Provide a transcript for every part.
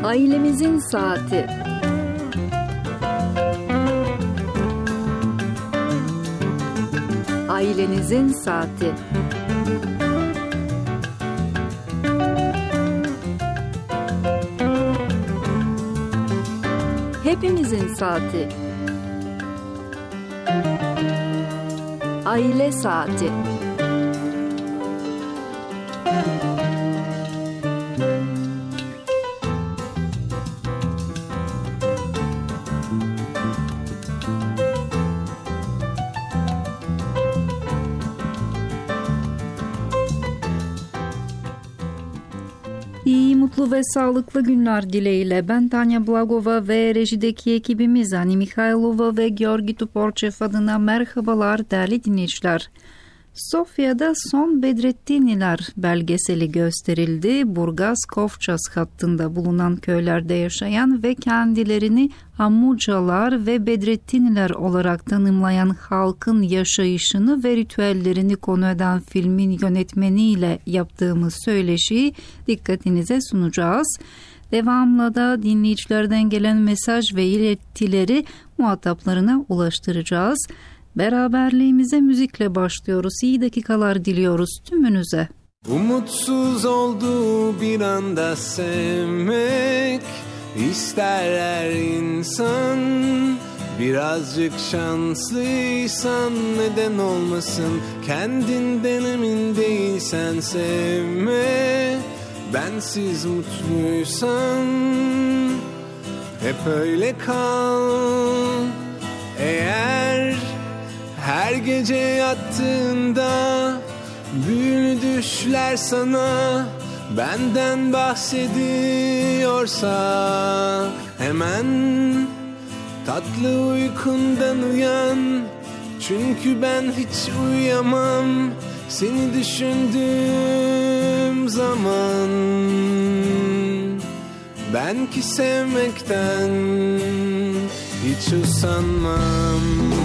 Ailemizin saati. Ailenizin saati. Hepimizin saati. Aile saati. İyi, mutlu ve sağlıklı günler dileğiyle. Ben Tanya Blagova ve rejideki ekibimiz Ani Mikhailova ve Georgi Tuporçev adına merhabalar değerli dinleyiciler. Sofya'da son Bedrettiniler belgeseli gösterildi. Burgaz-Kofças hattında bulunan köylerde yaşayan ve kendilerini Amucalar ve Bedrettiniler olarak tanımlayan halkın yaşayışını ve ritüellerini konu eden filmin yönetmeniyle yaptığımız söyleşiyi dikkatinize sunacağız. Devamla da dinleyicilerden gelen mesaj ve iletileri muhataplarına ulaştıracağız. Beraberliğimize müzikle başlıyoruz. İyi dakikalar diliyoruz tümünüze. Umutsuz olduğu bir anda sevmek ister her insan. Birazcık şanslıysan neden olmasın? Kendinden emin değilsen sevme. Bensiz mutluysan hep öyle kal. Eğer her gece yattığında büyülü düşler sana benden bahsediyorsa, hemen tatlı uykundan uyan. Çünkü ben hiç uyuyamam seni düşündüğüm zaman. Ben ki sevmekten hiç usanmam.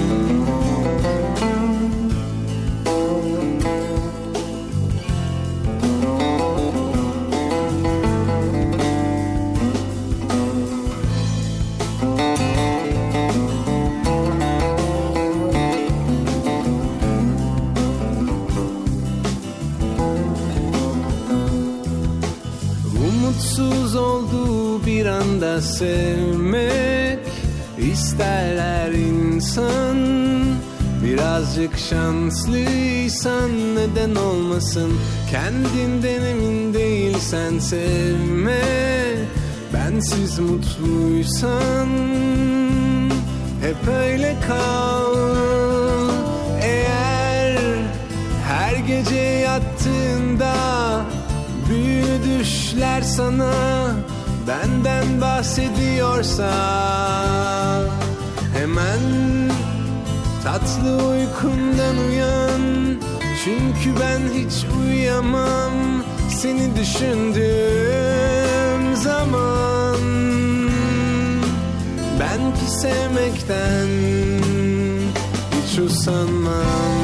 Umutsuz olduğu bir anda sevmek ister her insan. Birazcık şanslıysan neden olmasın? Kendinden emin değilsen sevme. Bensiz mutluysan hep öyle kal. Eğer her gece yattığında büyülü düşler sana benden bahsediyorsa, hemen tatlı uykundan uyan. Çünkü ben hiç uyuyamam seni düşündüğüm zaman. Ben ki sevmekten hiç usanmam.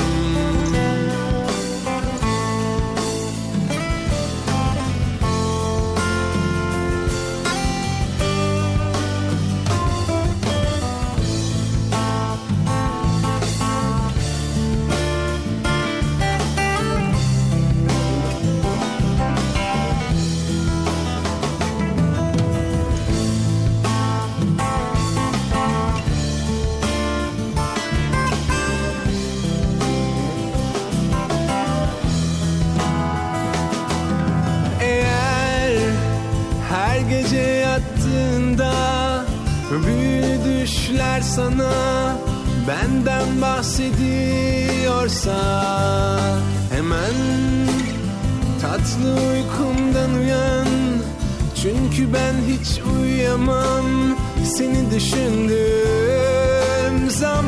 Büyülü düşler sana benden bahsediyorsa, hemen tatlı uykumdan uyan. Çünkü ben hiç uyuyamam seni düşündüğüm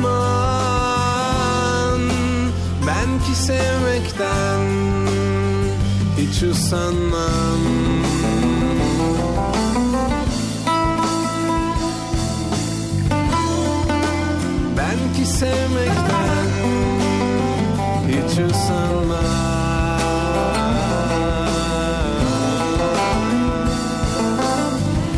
zaman. Ben ki sevmekten hiç usanmam. Sevmekten hiç usanmam.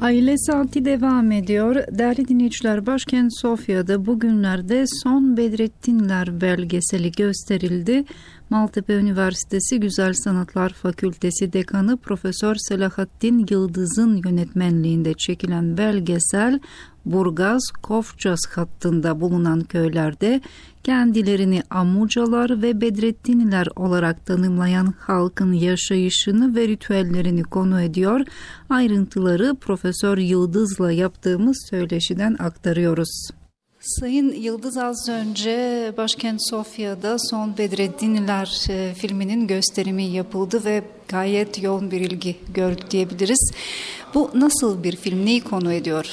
Aile Saati devam ediyor. Değerli dinleyiciler, başkent Sofya'da bugünlerde Son Bedrettinler belgeseli gösterildi. Maltepe Üniversitesi Güzel Sanatlar Fakültesi Dekanı Profesör Selahattin Yıldız'ın yönetmenliğinde çekilen belgesel, Burgaz-Kofças hattında bulunan köylerde kendilerini Amucalar ve Bedrettinler olarak tanımlayan halkın yaşayışını ve ritüellerini konu ediyor. Ayrıntıları Profesör Yıldız'la yaptığımız söyleşiden aktarıyoruz. Sayın Yıldız, az önce başkent Sofya'da Son Bedrettinler filminin gösterimi yapıldı ve gayet yoğun bir ilgi gördü diyebiliriz. Bu nasıl bir film, neyi konu ediyor?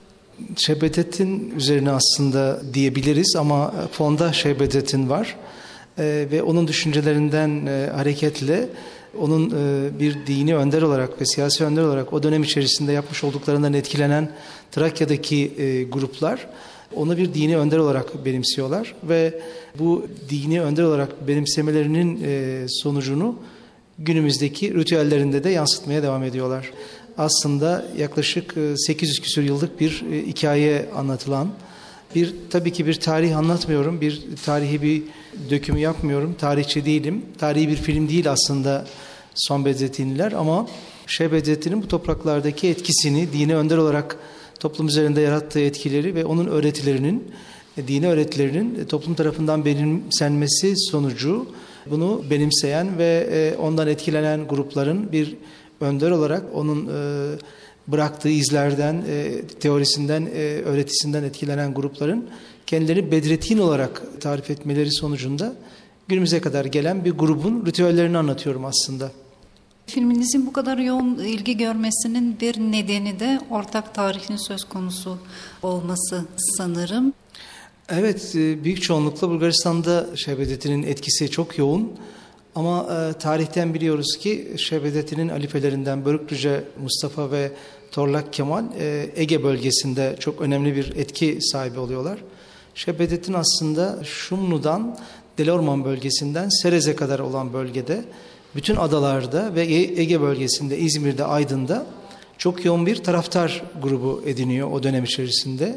Bedrettin üzerine aslında diyebiliriz ama fonda Bedrettin var ve onun düşüncelerinden hareketle onun bir dini önder olarak ve siyasi önder olarak o dönem içerisinde yapmış olduklarından etkilenen Trakya'daki gruplar onu bir dini önder olarak benimsiyorlar ve bu dini önder olarak benimsemelerinin sonucunu günümüzdeki ritüellerinde de yansıtmaya devam ediyorlar. Aslında yaklaşık 800 küsur yıllık bir hikaye anlatılan, tabii ki bir tarih anlatmıyorum, bir tarihi bir dökümü yapmıyorum, tarihçi değilim, tarihi bir film değil aslında Son Bedrettinliler ama Bedrettin'in bu topraklardaki etkisini, dini önder olarak toplum üzerinde yarattığı etkileri ve onun öğretilerinin, dini öğretilerinin toplum tarafından benimsenmesi sonucu bunu benimseyen ve ondan etkilenen grupların bir önder olarak onun bıraktığı izlerden, teorisinden, öğretisinden etkilenen grupların kendilerini Bedrettin olarak tarif etmeleri sonucunda günümüze kadar gelen bir grubun ritüellerini anlatıyorum aslında. Filminizin bu kadar yoğun ilgi görmesinin bir nedeni de ortak tarihin söz konusu olması sanırım. Evet, büyük çoğunlukla Bulgaristan'da Bedrettin'in etkisi çok yoğun. Ama tarihten biliyoruz ki Bedrettin'in alifelerinden Börüklüce Mustafa ve Torlak Kemal Ege bölgesinde çok önemli bir etki sahibi oluyorlar. Bedrettin aslında Şumlu'dan Delorman bölgesinden Serez'e kadar olan bölgede, bütün adalarda ve Ege bölgesinde, İzmir'de, Aydın'da çok yoğun bir taraftar grubu ediniyor o dönem içerisinde.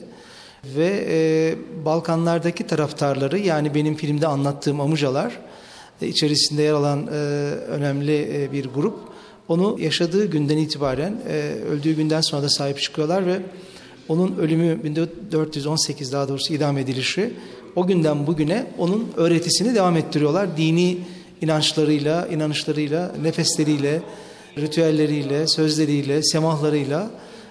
Ve Balkanlardaki taraftarları, yani benim filmde anlattığım Amucalar içerisinde yer alan önemli bir grup, onu yaşadığı günden itibaren öldüğü günden sonra da sahip çıkıyorlar ve onun ölümü 1418 daha doğrusu idam edilişi, o günden bugüne onun öğretisini devam ettiriyorlar. Dini inanışlarıyla, nefesleriyle, ritüelleriyle, sözleriyle, semahlarıyla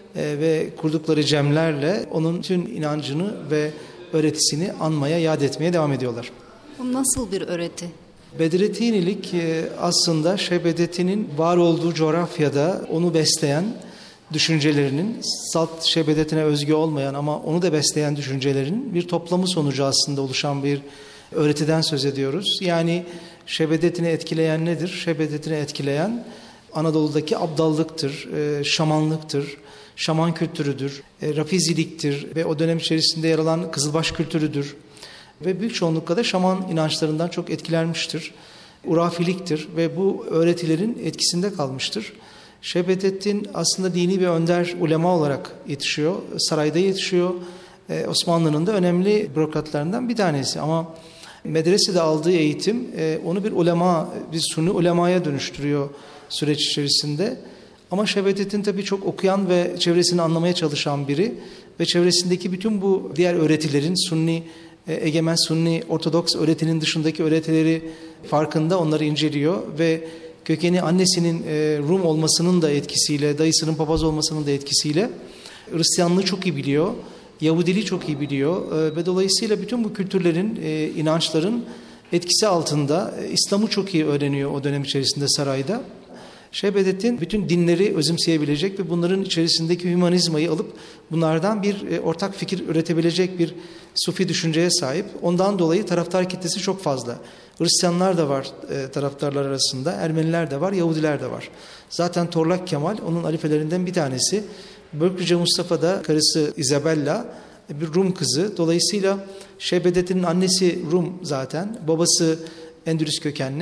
ve kurdukları cemlerle onun tüm inancını ve öğretisini anmaya, yad etmeye devam ediyorlar. Bu nasıl bir öğreti? Bedrettinlik aslında Bedrettin'in var olduğu coğrafyada onu besleyen düşüncelerinin, salt Bedrettin'e özgü olmayan ama onu da besleyen düşüncelerinin bir toplamı sonucu aslında oluşan bir öğretiden söz ediyoruz. Yani Bedrettin'i etkileyen nedir? Bedrettin'i etkileyen Anadolu'daki abdallıktır, şamanlıktır, şaman kültürüdür, rafiziliktir ve o dönem içerisinde yer alan kızılbaş kültürüdür. Ve büyük çoğunlukla da şaman inançlarından çok etkilenmiştir. Urafiliktir ve bu öğretilerin etkisinde kalmıştır. Bedrettin aslında dini bir önder ulema olarak yetişiyor. Sarayda yetişiyor. Osmanlı'nın da önemli bürokratlarından bir tanesi. Ama medresede aldığı eğitim onu bir ulema, bir Sunni ulemaya dönüştürüyor süreç içerisinde. Ama Bedrettin tabii çok okuyan ve çevresini anlamaya çalışan biri ve çevresindeki bütün bu diğer öğretilerin Sunni, egemen Sunni, Ortodoks öğretinin dışındaki öğretileri farkında, onları inceliyor ve kökeni annesinin Rum olmasının da etkisiyle, dayısının papaz olmasının da etkisiyle Hristiyanlığı çok iyi biliyor, Yahudiliği çok iyi biliyor ve dolayısıyla bütün bu kültürlerin, inançların etkisi altında İslam'ı çok iyi öğreniyor o dönem içerisinde sarayda. Bedrettin bütün dinleri özümseyebilecek ve bunların içerisindeki hümanizmayı alıp bunlardan bir ortak fikir üretebilecek bir sufi düşünceye sahip. Ondan dolayı taraftar kitlesi çok fazla. Hristiyanlar da var taraftarlar arasında, Ermeniler de var, Yahudiler de var. Zaten Torlak Kemal onun alifelerinden bir tanesi. Börüklüce Mustafa da karısı Isabella bir Rum kızı. Dolayısıyla Bedrettin'in annesi Rum zaten, babası Endülüs kökenli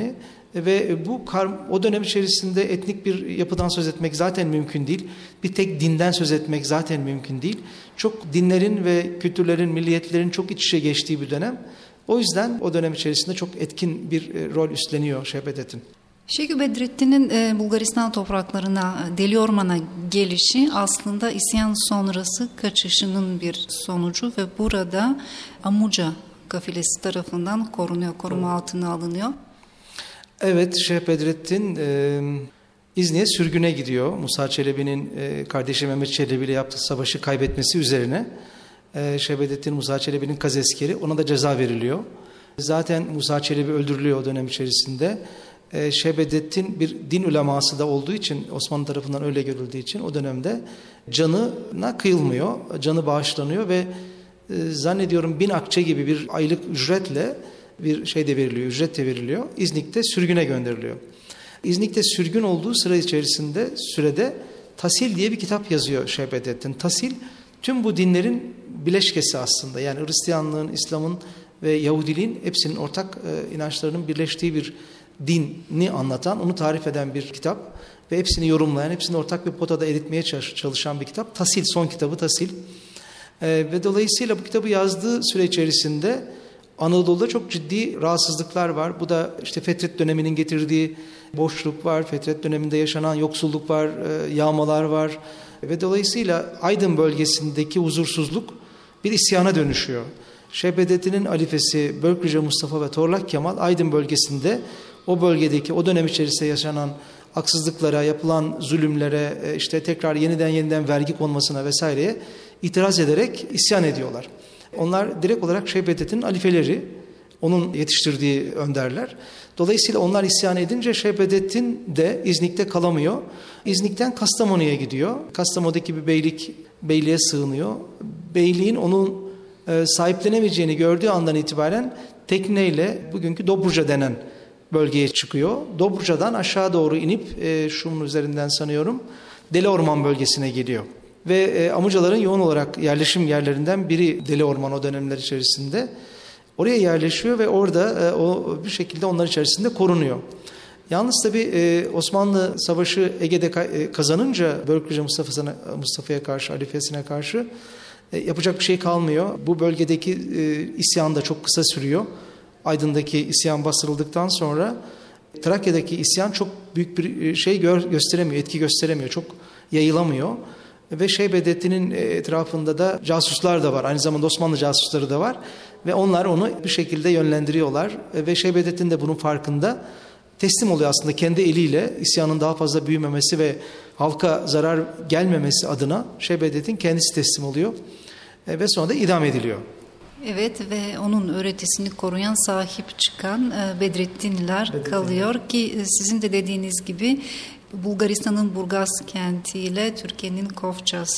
Ve o dönem içerisinde etnik bir yapıdan söz etmek zaten mümkün değil. Bir tek dinden söz etmek zaten mümkün değil. Çok dinlerin ve kültürlerin, milliyetlerin çok iç içe geçtiği bir dönem. O yüzden o dönem içerisinde çok etkin bir rol üstleniyor Şeyh Bedrettin. Şeyh Bedrettin'in Bulgaristan topraklarına, Deli Orman'a gelişi aslında isyan sonrası kaçışının bir sonucu ve burada Amuca kafilesi tarafından korunuyor, koruma altına alınıyor. Evet, Şeyh Bedrettin İznik'e sürgüne gidiyor. Musa Çelebi'nin kardeşi Mehmet Çelebi ile yaptığı savaşı kaybetmesi üzerine. Şeyh Bedrettin Musa Çelebi'nin kazeskeri, ona da ceza veriliyor. Zaten Musa Çelebi öldürülüyor o dönem içerisinde. Şeyh Bedrettin bir din uleması da olduğu için, Osmanlı tarafından öyle görüldüğü için o dönemde canına kıyılmıyor. Canı bağışlanıyor ve zannediyorum 1000 akçe gibi bir aylık ücretle bir şey de veriliyor, ücret de veriliyor. İznik'te sürgüne gönderiliyor. İznik'te sürgün olduğu sürede Tasil diye bir kitap yazıyor Şeyh Bedrettin. Tasil tüm bu dinlerin bileşkesi aslında. Yani Hristiyanlığın, İslam'ın ve Yahudiliğin hepsinin ortak inançlarının birleştiği bir dini anlatan, onu tarif eden bir kitap ve hepsini yorumlayan, hepsini ortak bir potada eritmeye çalışan bir kitap. Tasil, son kitabı Tasil. Ve dolayısıyla bu kitabı yazdığı süre içerisinde Anadolu'da çok ciddi rahatsızlıklar var. Bu da işte Fetret döneminin getirdiği boşluk var, Fetret döneminde yaşanan yoksulluk var, yağmalar var. Ve dolayısıyla Aydın bölgesindeki huzursuzluk bir isyana dönüşüyor. Şeyh Bedrettin'in halifesi Bölüklice Mustafa ve Torlak Kemal Aydın bölgesinde o bölgedeki o dönem içerisinde yaşanan haksızlıklara, yapılan zulümlere, işte tekrar yeniden vergi konmasına vesaireye itiraz ederek isyan ediyorlar. Onlar direkt olarak Şeyh Bedrettin'in halifeleri, onun yetiştirdiği önderler. Dolayısıyla onlar isyan edince Şeyh Bedrettin de İznik'te kalamıyor. İznik'ten Kastamonu'ya gidiyor. Kastamonu'daki bir beyliğe sığınıyor. Beyliğin onun sahiplenemeyeceğini gördüğü andan itibaren tekneyle bugünkü Dobruca denen bölgeye çıkıyor. Dobruca'dan aşağı doğru inip Şum'un üzerinden sanıyorum Deli Orman bölgesine geliyor. Ve Amucaların yoğun olarak yerleşim yerlerinden biri Deli Orman o dönemler içerisinde. Oraya yerleşiyor ve orada o bir şekilde onlar içerisinde korunuyor. Yalnız tabii Osmanlı Savaşı Ege'de kazanınca Bölüklice Mustafa'ya karşı, halifesine karşı yapacak bir şey kalmıyor. Bu bölgedeki isyan da çok kısa sürüyor. Aydın'daki isyan bastırıldıktan sonra Trakya'daki isyan çok büyük bir şey gösteremiyor, etki gösteremiyor, çok yayılamıyor. Ve Şeyh Bedrettin'in etrafında da casuslar da var. Aynı zamanda Osmanlı casusları da var. Ve onlar onu bir şekilde yönlendiriyorlar. Ve Şeyh Bedrettin de bunun farkında. Teslim oluyor aslında kendi eliyle, isyanın daha fazla büyümemesi ve halka zarar gelmemesi adına Şeyh Bedrettin kendisi teslim oluyor. Ve sonra da idam ediliyor. Evet ve onun öğretisini koruyan, sahip çıkan Bedrettinliler kalıyor ki sizin de dediğiniz gibi Bulgaristan'ın Burgaz kentiyle Türkiye'nin Kofças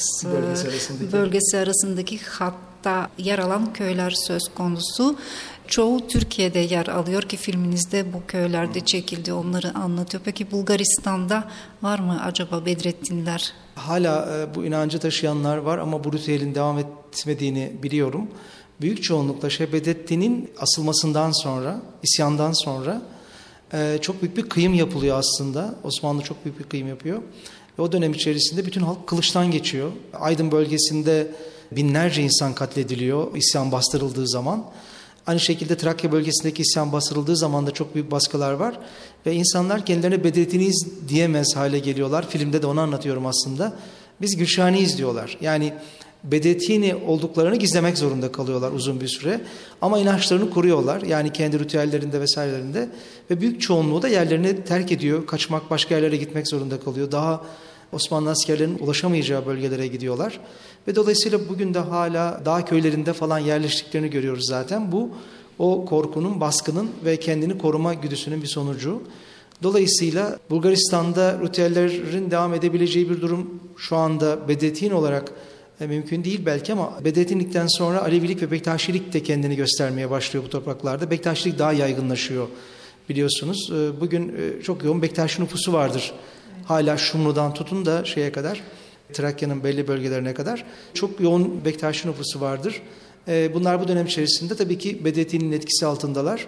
bölgesi arasındaki hatta yer alan köyler söz konusu. Çoğu Türkiye'de yer alıyor ki filminizde bu köylerde çekildi, onları anlatıyor. Peki Bulgaristan'da var mı acaba Bedrettinler? Hala bu inancı taşıyanlar var ama bu ritüelin devam etmediğini biliyorum. Büyük çoğunlukla Şeyh Bedrettin'in asılmasından sonra, isyandan sonra çok büyük bir kıyım yapılıyor aslında. Osmanlı çok büyük bir kıyım yapıyor. Ve o dönem içerisinde bütün halk kılıçtan geçiyor. Aydın bölgesinde binlerce insan katlediliyor isyan bastırıldığı zaman. Aynı şekilde Trakya bölgesindeki isyan bastırıldığı zaman da çok büyük baskılar var. Ve insanlar kendilerine Bedrettiniyiz diyemez hale geliyorlar. Filmde de onu anlatıyorum aslında. Biz Gülşaniyiz diyorlar. Yani Bedrettini olduklarını gizlemek zorunda kalıyorlar uzun bir süre. Ama inançlarını koruyorlar. Yani kendi ritüellerinde vesairelerinde. Ve büyük çoğunluğu da yerlerini terk ediyor. Kaçmak, başka yerlere gitmek zorunda kalıyor. Daha Osmanlı askerlerinin ulaşamayacağı bölgelere gidiyorlar. Ve dolayısıyla bugün de hala dağ köylerinde falan yerleştiklerini görüyoruz zaten. Bu o korkunun, baskının ve kendini koruma güdüsünün bir sonucu. Dolayısıyla Bulgaristan'da ritüellerin devam edebileceği bir durum şu anda Bedrettin olarak mümkün değil belki ama Bedrettinlikten sonra Alevilik ve Bektaşilik de kendini göstermeye başlıyor bu topraklarda. Bektaşilik daha yaygınlaşıyor biliyorsunuz. Bugün çok yoğun Bektaşi nüfusu vardır. Hala Şumlu'dan tutun da şeye kadar, Trakya'nın belli bölgelerine kadar çok yoğun Bektaşi nüfusu vardır. Bunlar bu dönem içerisinde tabii ki Bedrettin'in etkisi altındalar.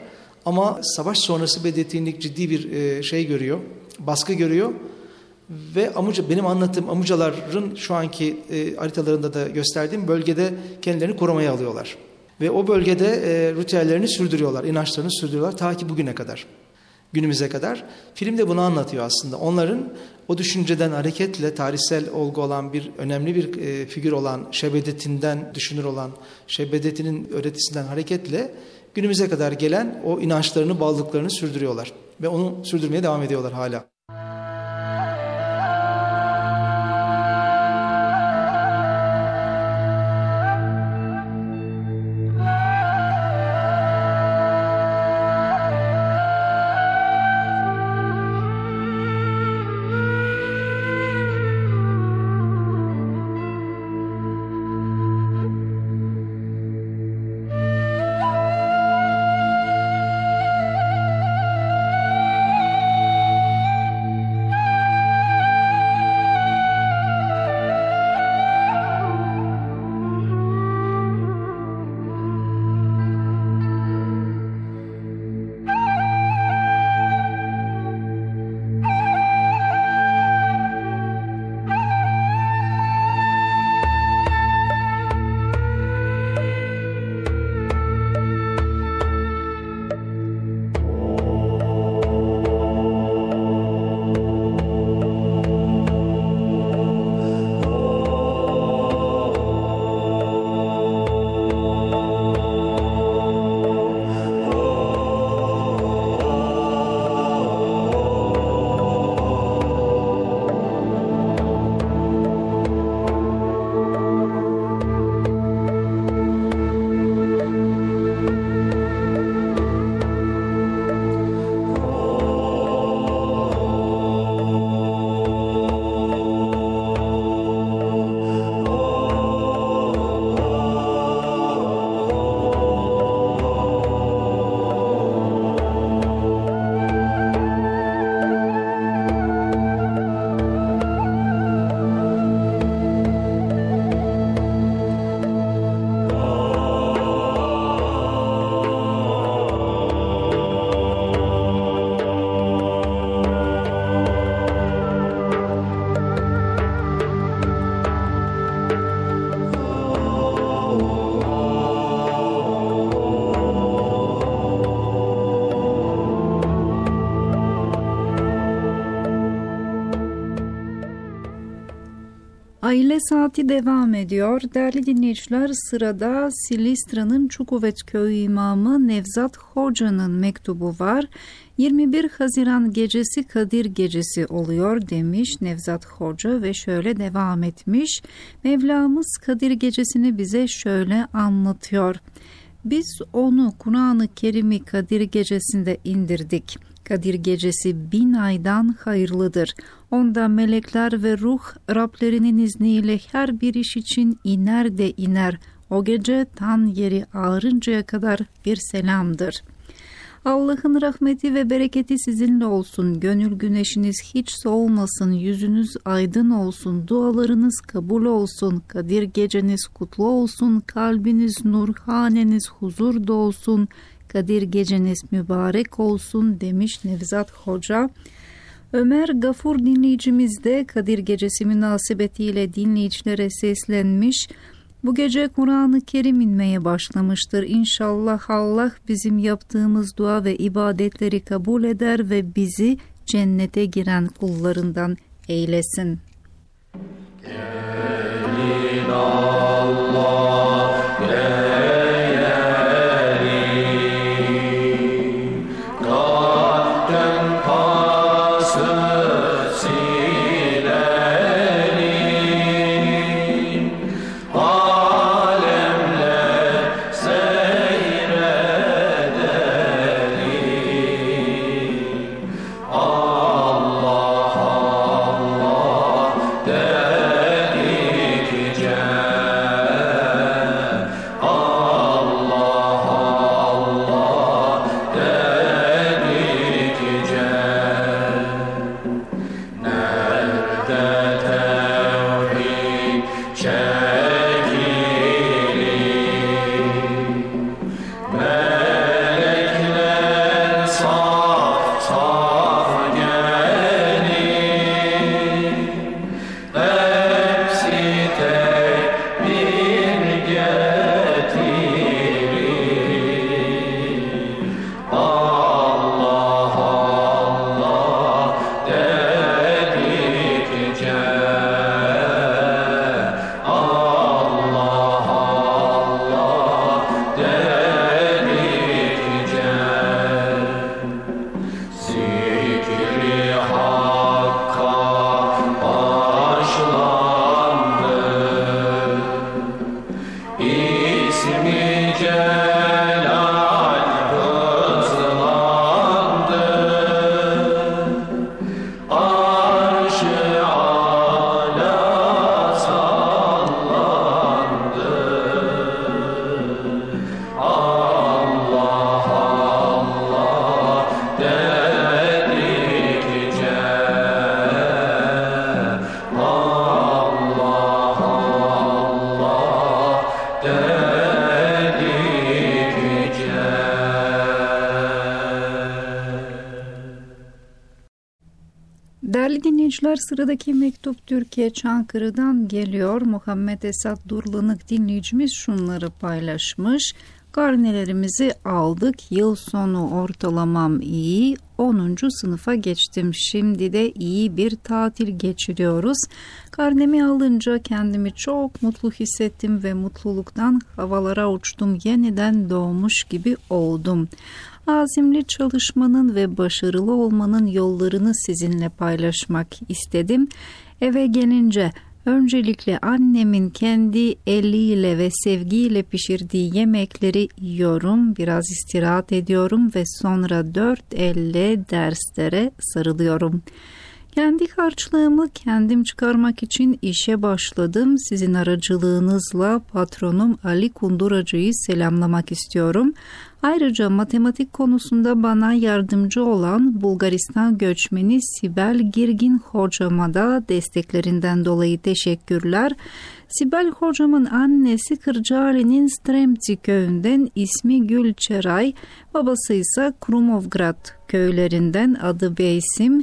Ama savaş sonrası Bedrettinlik ciddi bir şey görüyor, baskı görüyor. Ve benim anlattığım amucaların şu anki haritalarında da gösterdiğim bölgede kendilerini korumaya alıyorlar. Ve o bölgede ritüellerini sürdürüyorlar, inançlarını sürdürüyorlar ta ki bugüne kadar, günümüze kadar. Film de bunu anlatıyor aslında. Onların o düşünceden hareketle tarihsel olgu olan bir önemli bir figür olan Şebedettin'den düşünür olan Şebedettin'in öğretisinden hareketle günümüze kadar gelen o inançlarını, bağlılıklarını sürdürüyorlar. Ve onu sürdürmeye devam ediyorlar hala. Aile Saati devam ediyor. Değerli dinleyiciler, sırada Silistra'nın Çukuvet Köyü imamı Nevzat Hoca'nın mektubu var. 21 Haziran gecesi Kadir Gecesi oluyor demiş Nevzat Hoca ve şöyle devam etmiş. Mevlamız Kadir Gecesini bize şöyle anlatıyor. Biz onu Kur'an-ı Kerim'i Kadir Gecesi'nde indirdik. Kadir Gecesi 1000 aydan hayırlıdır. Onda melekler ve ruh Rablerinin izniyle her bir iş için iner de iner. O gece tan yeri ağarıncaya kadar bir selamdır. Allah'ın rahmeti ve bereketi sizinle olsun. Gönül güneşiniz hiç soğumasın. Yüzünüz aydın olsun. Dualarınız kabul olsun. Kadir geceniz kutlu olsun. Kalbiniz nur, haneniz huzur dolsun. Kadir geceniz mübarek olsun demiş Nevzat Hoca. Ömer Gafur dinleyicimiz de Kadir Gecesi münasebetiyle dinleyicilere seslenmiş. Bu gece Kur'an-ı Kerim inmeye başlamıştır. İnşallah Allah bizim yaptığımız dua ve ibadetleri kabul eder ve bizi cennete giren kullarından eylesin. Gelin Allah, Allah dinleyiciler, sıradaki mektup Türkiye Çankırı'dan geliyor. Muhammed Esat Durlanık dinleyicimiz şunları paylaşmış. Karnelerimizi aldık. Yıl sonu ortalamam iyi. 10. sınıfa geçtim. Şimdi de iyi bir tatil geçiriyoruz. Karnemi alınca kendimi çok mutlu hissettim ve mutluluktan havalara uçtum. Yeniden doğmuş gibi oldum. Azimli çalışmanın ve başarılı olmanın yollarını sizinle paylaşmak istedim. Eve gelince öncelikle annemin kendi eliyle ve sevgiyle pişirdiği yemekleri yiyorum, biraz istirahat ediyorum ve sonra 4 elle derslere sarılıyorum. Kendi harçlığımı kendim çıkarmak için işe başladım. Sizin aracılığınızla patronum Ali Kunduracı'yı selamlamak istiyorum. Ayrıca matematik konusunda bana yardımcı olan Bulgaristan göçmeni Sibel Girgin hocama da desteklerinden dolayı teşekkürler. Sibel hocamın annesi Kırcaali'nin Stremci köyünden, ismi Gülçeray, babası ise Krumovgrad köylerinden, adı Beysim.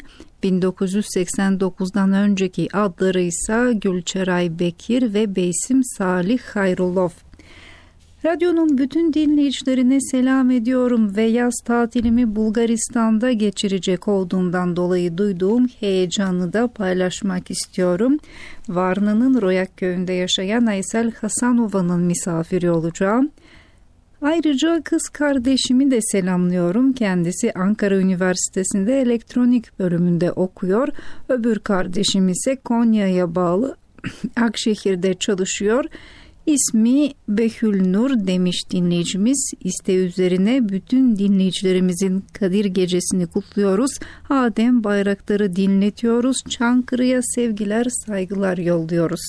1989'dan önceki adları ise Gülçeray Bekir ve Beysim Salih Hayrulov. Radyonun bütün dinleyicilerine selam ediyorum ve yaz tatilimi Bulgaristan'da geçirecek olduğumdan dolayı duyduğum heyecanı da paylaşmak istiyorum. Varna'nın Royak köyünde yaşayan Aysel Hasanova'nın misafiri olacağım. Ayrıca kız kardeşimi de selamlıyorum. Kendisi Ankara Üniversitesi'nde elektronik bölümünde okuyor. Öbür kardeşim ise Konya'ya bağlı Akşehir'de çalışıyor. İsmi Behül Nur demiş dinleyicimiz. İsteği üzerine bütün dinleyicilerimizin Kadir Gecesi'ni kutluyoruz. Adem Bayraktar'ı dinletiyoruz. Çankırı'ya sevgiler, saygılar yolluyoruz.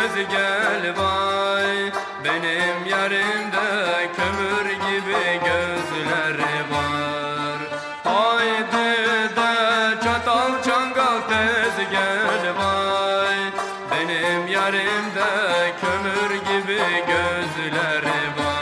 tez gel vay. Benim yarimde kömür gibi gözleri var. Haydi de çatal çangal tez gel vay. Benim yarimde kömür gibi gözleri var.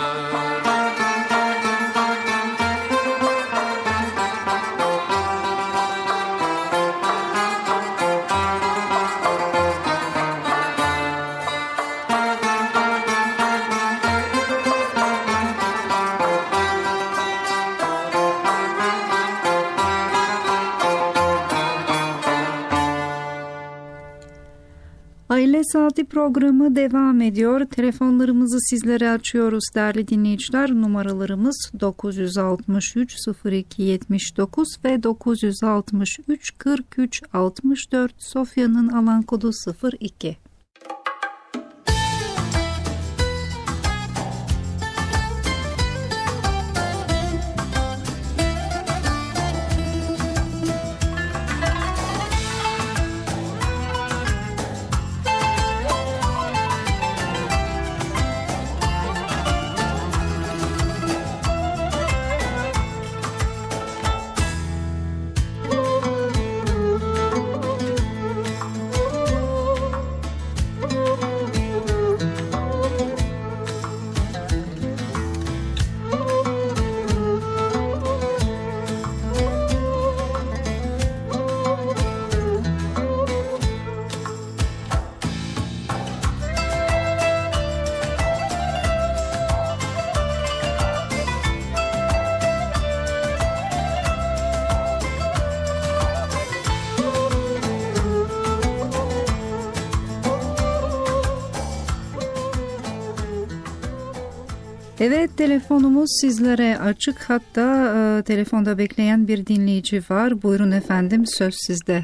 Aile Saati programı devam ediyor. Telefonlarımızı sizlere açıyoruz değerli dinleyiciler. Numaralarımız 963 02 79 ve 963 43 64. Sofya'nın alan kodu 02. Evet, telefonumuz sizlere açık. Hatta telefonda bekleyen bir dinleyici var. Buyurun efendim, söz sizde.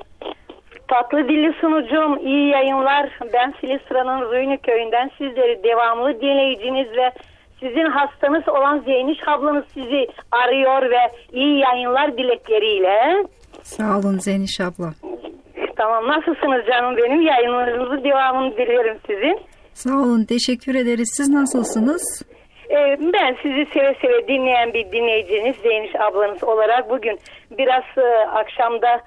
Tatlı dilli sunucum, iyi yayınlar. Ben Filisra'nın Ruynu köyünden sizleri devamlı dinleyiciniz ve sizin hastanız olan Zeyniş ablanız sizi arıyor ve iyi yayınlar dilekleriyle. Sağ olun Zeyniş abla. Tamam, nasılsınız canım benim? Yayınlarınızı devamını dilerim sizin. Sağ olun, teşekkür ederiz. Siz nasılsınız? Ben sizi seve seve dinleyen bir dinleyiciniz, Zeyniş ablanız olarak bugün biraz akşamda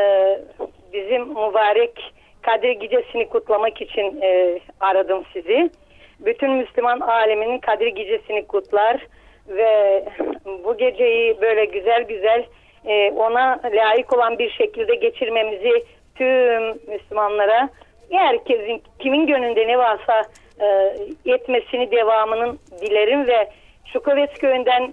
bizim mübarek Kadir Gecesi'ni kutlamak için aradım sizi. Bütün Müslüman aleminin Kadir Gecesi'ni kutlar ve bu geceyi böyle güzel güzel ona layık olan bir şekilde geçirmemizi tüm Müslümanlara, herkesin kimin gönlünde ne varsa etmesini devamının dilerim ve Şukovets köyünden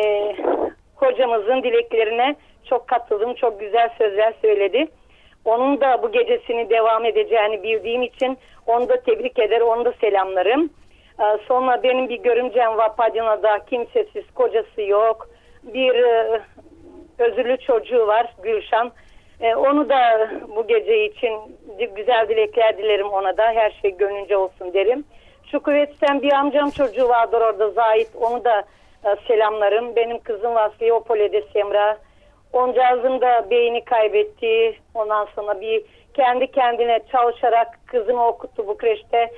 hocamızın dileklerine çok katıldım. Çok güzel sözler söyledi. Onun da bu gecesini devam edeceğini bildiğim için onu da tebrik eder, onu da selamlarım. Sonra benim bir görümcem var Padina'da, kimsesiz, kocası yok. Bir özürlü çocuğu var, Gülşan. Onu da bu gece için güzel dilekler dilerim ona da. Her şey gönlünce olsun derim. Şu Kuvvet'ten bir amcam çocuğu vardır orada, Zahit. Onu da selamlarım. Benim kızım var Leopole'de Semra. Oncağızım da beyni kaybetti. Ondan sonra bir kendi kendine çalışarak kızımı okuttu bu kreşte.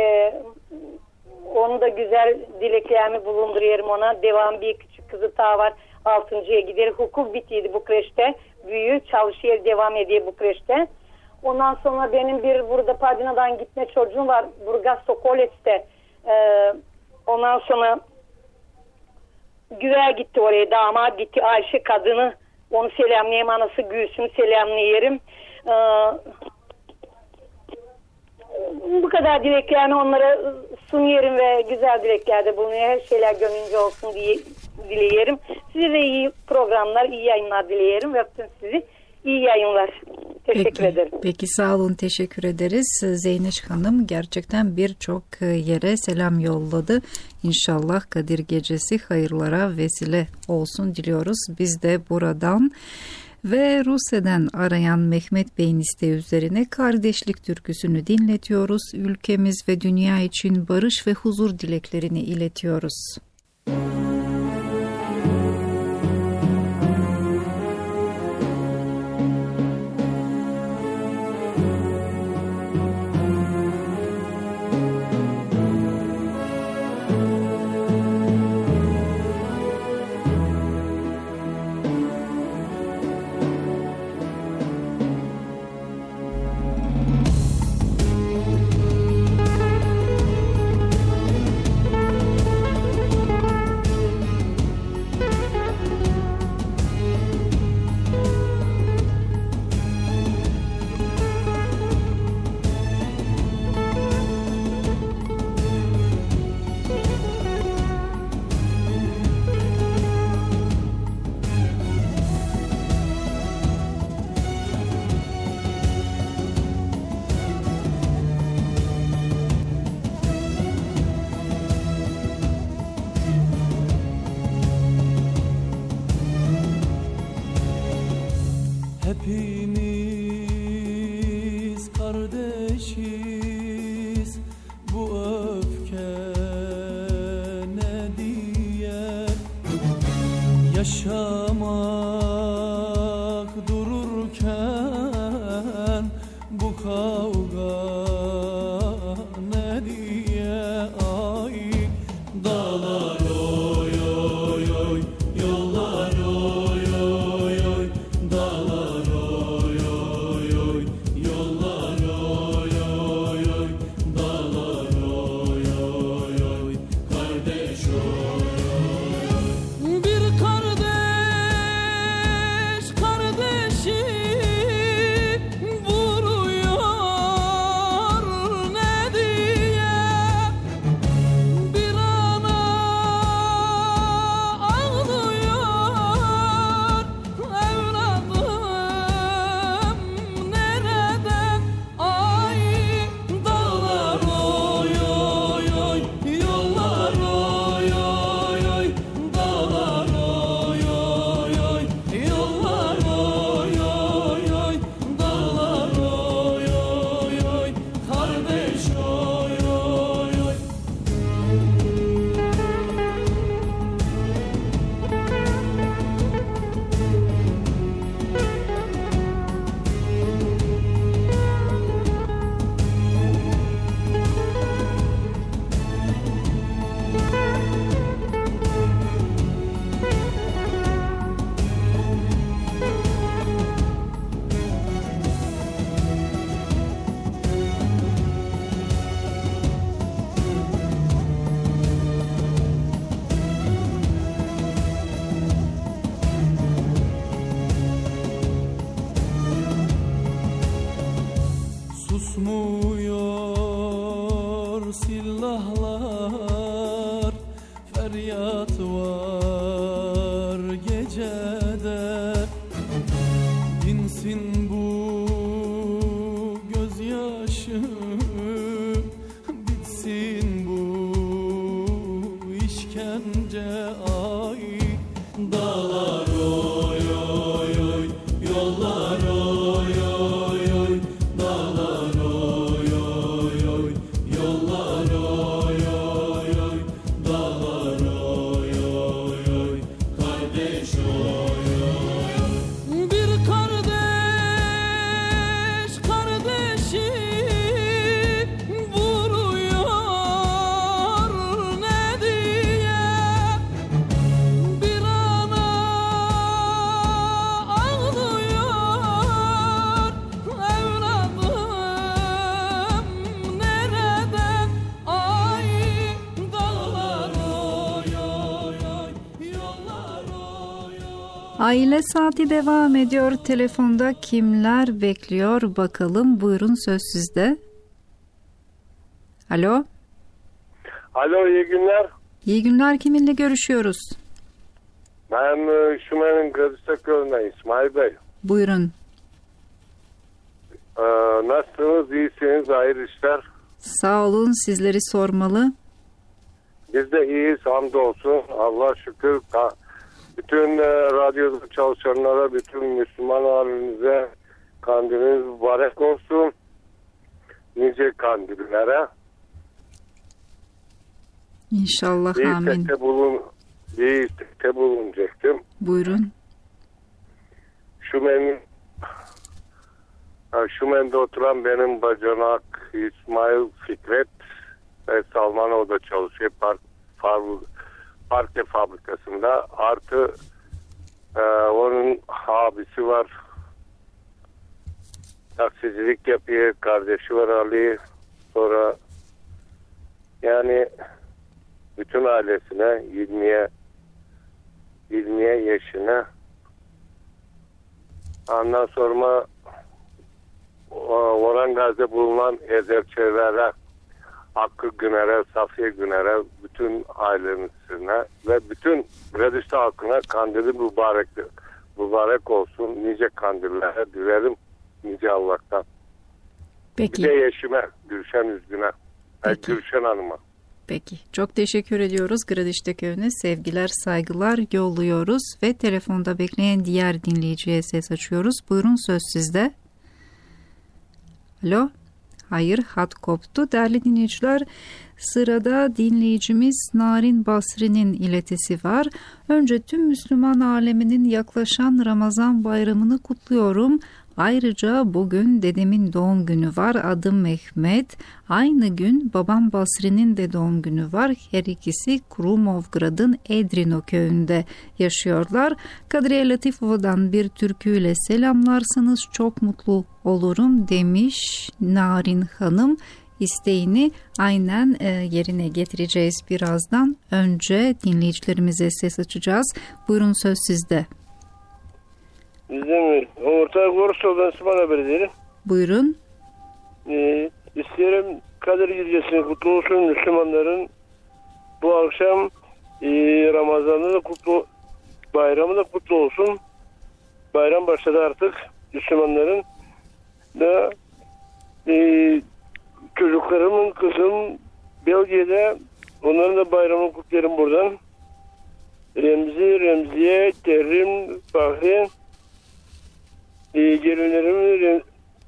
Onu da güzel dileklerimi bulunduruyorum ona. Devam bir küçük kızı daha var. 6.'ya gider. Hukuk bitiydi bu kreşte. Büyüğü çalışıyor, devam ediyor bu kreşte. Ondan sonra benim bir burada Padina'dan gitme çocuğum var. Burgaz Sokolets'te. Ondan sonra güzel gitti oraya. Damat gitti. Ayşe kadını. Onu selamlayayım. Anası Gülsüm'ü selamlayayım. Bu kadar dileklerini onlara sunuyorum ve güzel dileklerde bulunuyor. Her şeyler gönlünce olsun diye dileyelim. Size de iyi programlar, iyi yayınlar dileyelim ve sizi iyi yayınlar. Teşekkür ederim. Peki sağ olun, teşekkür ederiz. Zeyneş Hanım gerçekten birçok yere selam yolladı. İnşallah Kadir Gecesi hayırlara vesile olsun diliyoruz. Biz de buradan ve Rusya'dan arayan Mehmet Bey'in isteği üzerine kardeşlik türküsünü dinletiyoruz. Ülkemiz ve dünya için barış ve huzur dileklerini iletiyoruz. Yaşamak dururken bu kavga ne diye ay dağlar oy oy oy yollar oy oy oy dağlar oy oy oy yollar oy oy oy dağlar oy oy oy kardeş oy bir kardeş kardeşi vuruyor ne diye bir ana ağlıyor evladım nereden ay dağlar oy oy oy yollar oy oy oy dağlar oy oy oy yollar oy oy oy dağlar oy oy oy kardeş oy oy oy susmuyor silahlar feryat var gecede dinsin bu gözyaşı bitsin bu işkence ay dağlar oy oy oy yollar oy oy oy dağlar oy oy oy yollar oy oy oy dağlar oy oy oy kardeş oy oy bir kardeş kardeşi vuruyor ne diye bir ana ağlıyor evladım nereden ay dağlar oy oy oy yollar oy oy. Aile saati devam ediyor. Telefonda kimler bekliyor bakalım. Buyurun, söz sizde. Alo. Alo, iyi günler. İyi günler. Kiminle görüşüyoruz? Ben Şumen'in Kırıştaköy'ünden İsmail Bey. Buyurun. Nasılsınız? İyisiniz? Hayırlı işler. Sağ olun. Sizleri sormalı. Biz de iyiyiz. Hamdolsun. Allah şükür. Bütün radyo çalışanlara, bütün Müslüman alemimize kandiliniz mübarek olsun. Nice kandillere. İnşallah. Bir Amin. istekte bulunacaktım. Buyurun. Şumen'de oturan benim bacanak İsmail Fikret ve Salman, o da çalışıyor parke fabrikasında. Artı onun abisi var, taksicilik yapıyor, kardeşi var Ali. Sonra yani bütün ailesine 20'ye yaşına, ondan sonra Orhan Gazi'de bulunan ezerçelere, Hakkı Güner'e, Safiye Güner'e, bütün ailemizine ve bütün Gradişte halkına kandili mübarek olsun. Nice kandillere dilerim, nice Allah'tan. Peki. Bir de eşime, Gülşen Üzgün'e, Gülşen Hanım'a. Peki. Çok teşekkür ediyoruz. Gradişte köyüne sevgiler, saygılar yolluyoruz ve telefonda bekleyen diğer dinleyiciye ses açıyoruz. Buyurun, söz sizde. Alo. Hayır, hat koptu. Değerli dinleyiciler, sırada dinleyicimiz Narin Basri'nin iletisi var. Önce tüm Müslüman aleminin yaklaşan Ramazan bayramını kutluyorum. Ayrıca bugün dedemin doğum günü var. Adım Mehmet. Aynı gün babam Basri'nin de doğum günü var. Her ikisi Krumovgrad'ın Edrino köyünde yaşıyorlar. Kadriye Latifova'dan bir türküyle selamlarsanız çok mutlu olurum demiş Narin Hanım. İsteğini aynen yerine getireceğiz birazdan. Önce dinleyicilerimize ses açacağız. Buyurun, söz sizde. Bizim orta Gorsol'dan İsmail haberi diyelim. Buyurun. İsterim Kadir Gecesi'ni kutlu olsun Müslümanların. Bu akşam Ramazan'da da bayramı da kutlu olsun. Bayram başladı artık Müslümanların. Da çocuklarımın, kızım Belgiye'de, onların da bayramını kutlarım buradan. Remziye, Terrim, Fahri, gelinlerimin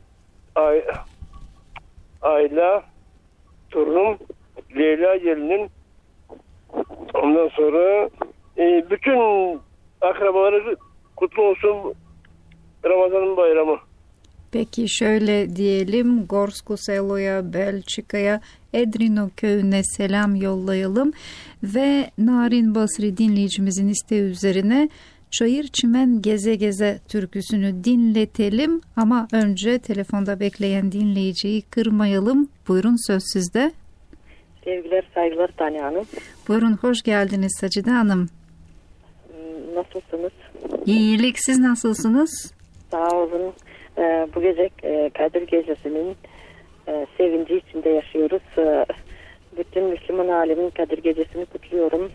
Ayla, torunum Leyla gelinim. Ondan sonra bütün akrabaları kutlu olsun Ramazan'ın bayramı. Peki şöyle diyelim, Gorsko Selo'ya, Belçika'ya, Edrino köyüne selam yollayalım ve Narin Basri dinleyicimizin isteği üzerine Çayır Çimen Geze Geze türküsünü dinletelim ama önce telefonda bekleyen dinleyiciyi kırmayalım. Buyurun, söz sizde. Sevgiler, saygılar Tanya Hanım. Buyurun, hoş geldiniz Sacide Hanım. Nasılsınız? İyilik, siz nasılsınız? Sağ olun. Bu gece Kadir Gecesi'nin sevinci içinde yaşıyoruz. Bütün Müslüman alemin Kadir Gecesi'ni kutluyorum.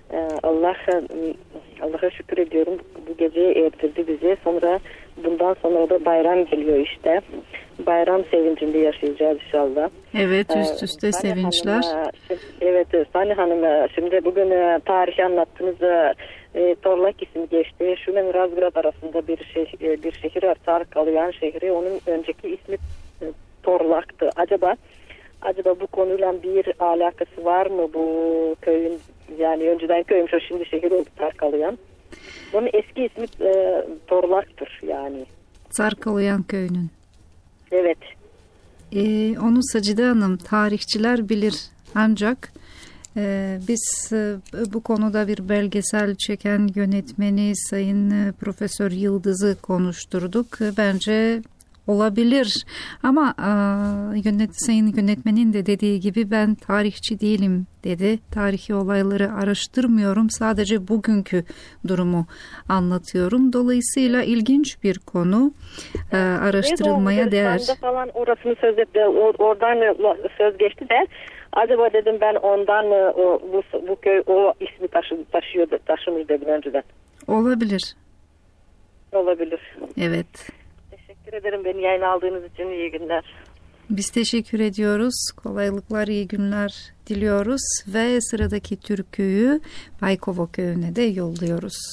Allah'a şükür ediyorum. Bu geceyi erdirdi bize. Bundan sonra da bayram geliyor işte. Bayram sevincinde yaşayacağız inşallah. Evet, üst üste sevinçler. Evet, Sani Hanım, şimdi bugün tarihi anlattınız. Torlak ismi geçti. Şumen Razgrad arasında bir şehir var. Sarıkalıyan şehri. Onun önceki ismi Torlak'tı. Acaba bu konuyla bir alakası var mı bu köyün? Yani önceden köymüş, o şimdi şehir oldu Sarıkalıyan. Bunun eski ismi Torlak'tır yani. Sarıkalıyan köyünün. Evet. Onu Sacide Hanım, tarihçiler bilir. Ancak biz bu konuda bir belgesel çeken yönetmeni Sayın Profesör Yıldız'ı konuşturduk. Bence olabilir ama sayın yönetmenin de dediği gibi ben tarihçi değilim dedi. Tarihi olayları araştırmıyorum. Sadece bugünkü durumu anlatıyorum. Dolayısıyla ilginç bir konu. Araştırılmaya değer. Falan orasını oradan söz geçti de acaba dedim ben ondan bu köy o ismi taşımış dedim önceden. Olabilir. Olabilir. Evet. Teşekkür ederim beni yayına aldığınız için. İyi günler. Biz teşekkür ediyoruz. Kolaylıklar, iyi günler diliyoruz ve sıradaki türküyü Baykovo köyüne de yolluyoruz.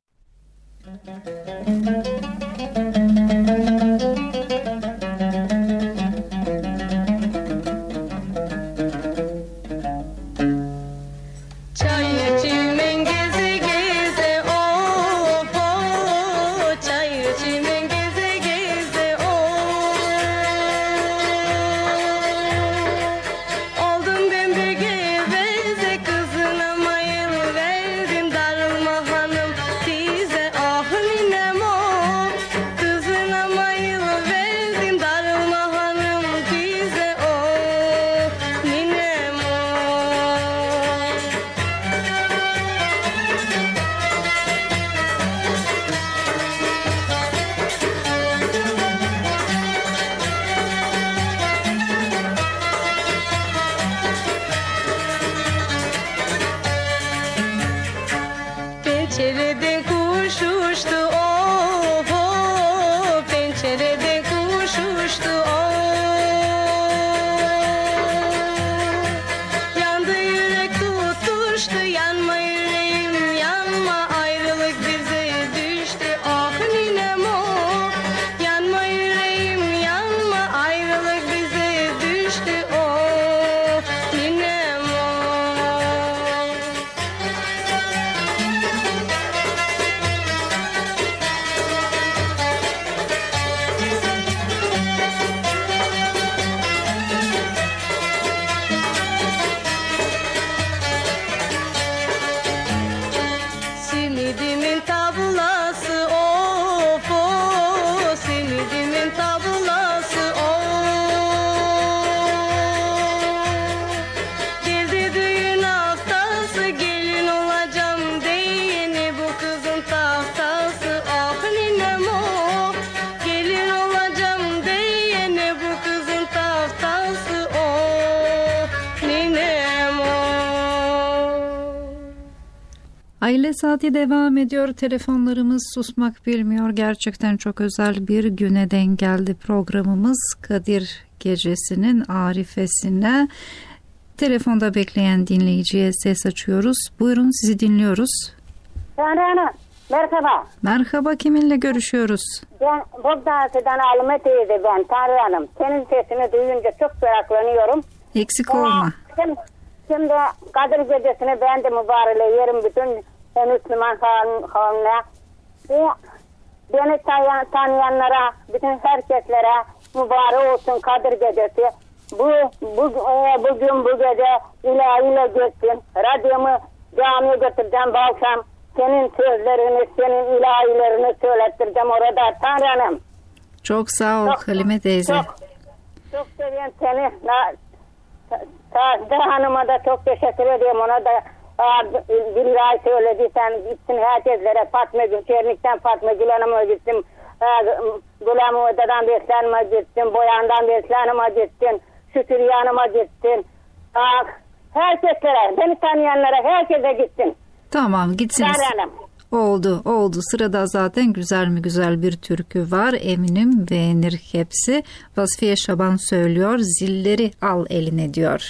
Pencerede kuş uçtu, oh, oh, pencerede kuş uçtu, oh. Yandı yürek tutuştu, yanma yüreğim yanma, ayrılık bize düştü, ah ninem oh. Yanma yüreğim yanma, ayrılık bize Aile Saati devam ediyor. Telefonlarımız susmak bilmiyor. Gerçekten çok özel bir güne denk geldi programımız. Kadir Gecesi'nin arifesine. Telefonda bekleyen dinleyiciye ses açıyoruz. Buyurun, sizi dinliyoruz. Tanrı Hanım, merhaba. Merhaba, kiminle görüşüyoruz? Ben Bogdağ'dan Alime teyze ben Tanrı Hanım. Senin sesini duyunca çok meraklanıyorum. Eksik olma. Şimdi Kadir Gecesi'ni ben de mübareleyerim bütün Müslüman kavimle. Beni tanıyanlara, bütün herkeslere mübarek olsun Kadir Gecesi. Bugün bu gece ilahiyle geçsin. Radyomu camiye götüreceğim bu akşam. Senin sözlerini, senin ilahilerini söylettireceğim orada Tanrı Hanım. Çok sağ ol Halime teyze. Çok seviyorum seni. Sazda Hanım'a da çok teşekkür ediyorum. Ona da bir ay söylediysen gitsin herkeslere Fatma Gül, Çernik'ten Fatma Gül Hanım'a gitsin. Gülam Oda'dan Beslenme gitsin. Boyan'dan Beslenme gitsin. Şükür Hanım'a gitsin. Herkeslere, beni tanıyanlara herkese gitsin. Tamam, gitsiniz. Oldu. Sırada zaten güzel bir türkü var. Eminim beğenir hepsi. Vasfiye Şaban söylüyor. Zilleri al eline diyor.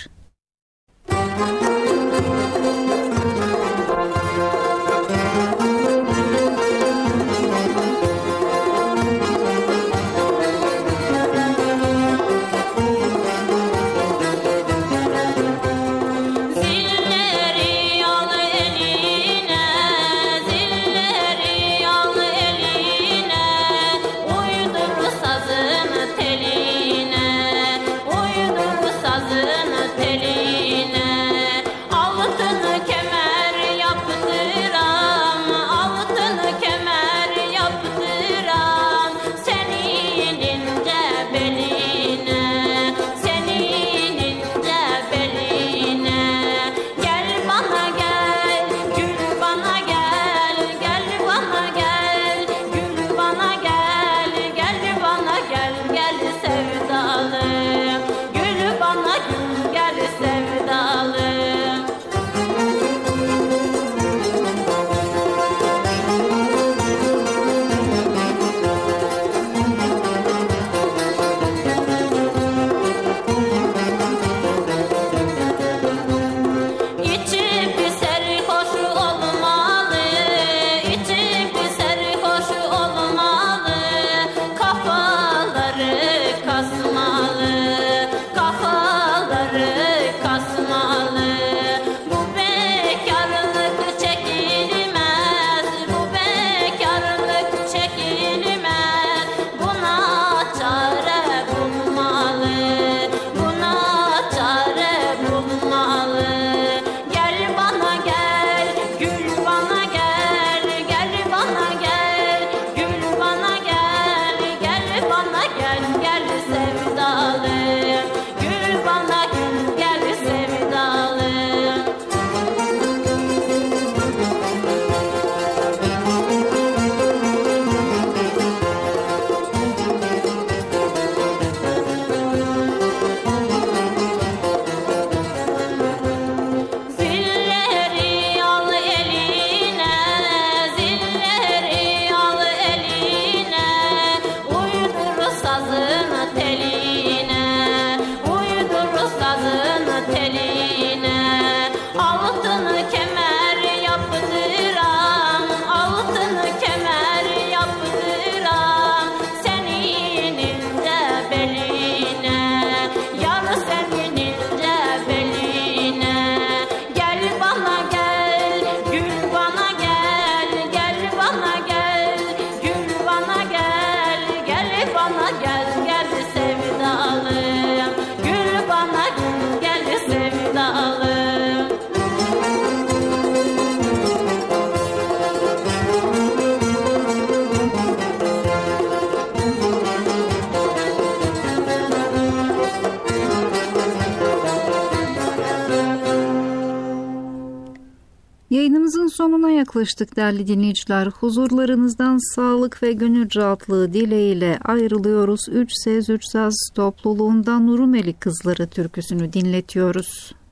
Yayınımızın sonuna yaklaştık değerli dinleyiciler. Huzurlarınızdan sağlık ve gönül rahatlığı dileğiyle ayrılıyoruz. Üç Sez Üç Saz topluluğundan Nurumeli Kızları türküsünü dinletiyoruz.